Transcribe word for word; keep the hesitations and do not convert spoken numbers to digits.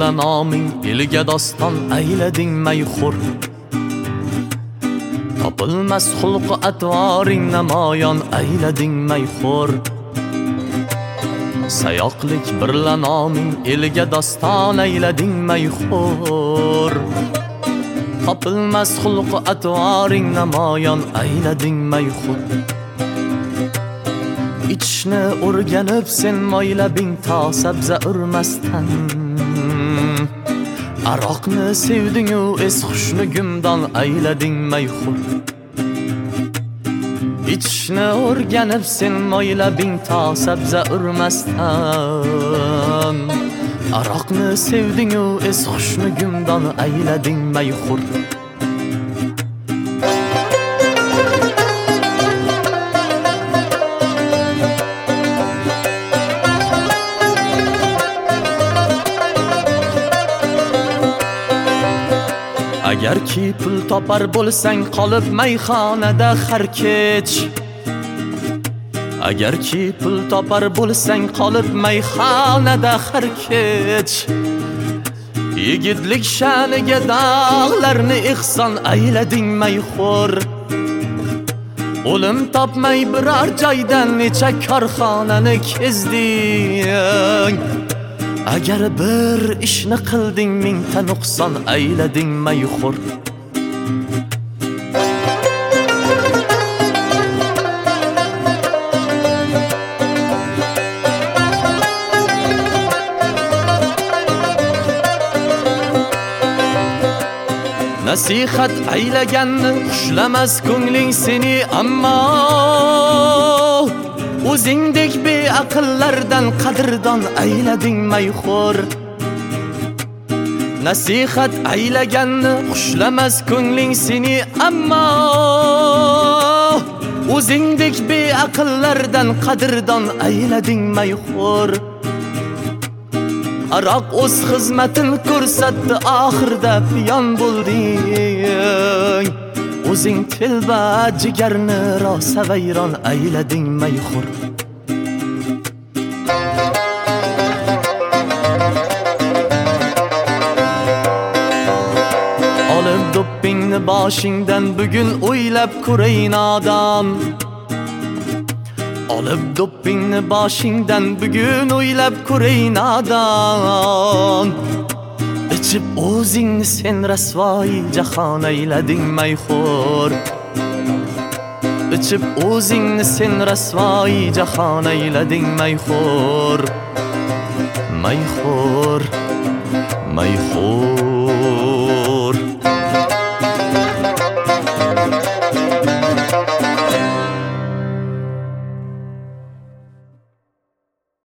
birla noming elga doston aylading mayxur. Topilmas xulq atvoring namoyon aylading mayxur. Sayoqlik birla noming elga doston aylading mayxur. Topilmas xulq atvoring namoyon aylading mayxur. İçne o'rganib sen moylabing to sabza urmasdan. Aroqni sevding-u es xushnugimdan aylading mayxur. İçne o'rganib sen moylabing to sabza urmasdan. Aroqni sevding-u es xushnugimdan aylading mayxur. Agar ki pul topar bo'lsang qolib mayxonada har kech. Agar ki pul topar bo'lsang qolib mayxonada har kech. Yigitlik sha'niga dog'larni ihson aylading mayxur. O'lim topmay biror joydan necha korxonani kezding. Agar bir ishni qilding mingta nuqson aylading mayxur. Nasihat aylaganni xushlamas ko'ngling seni, ammo o'zingdek beaqllardan qadrdon aylading mayxur. Nasihat aylaganni xushlamas ko'ngling seni, ammo o'zingdek beaqllardan qadrdon aylading mayxur. Aroq o'z xizmatin ko'rsatdi, oxirda piyon bo'lding. O'zing tilba jigarni rosa vayron aylading mayxur. Olib do'ppingni boshingdan bugun o'ylab ko'ray nodon. Olib do'ppingni boshingdan bugun o'ylab ko'ray nodon. İçib o'zingni sen rasvoy jahon aylading mayxur. İçib o'zingni sen rasvoy jahon aylading mayxur. Mayxur, mayxur.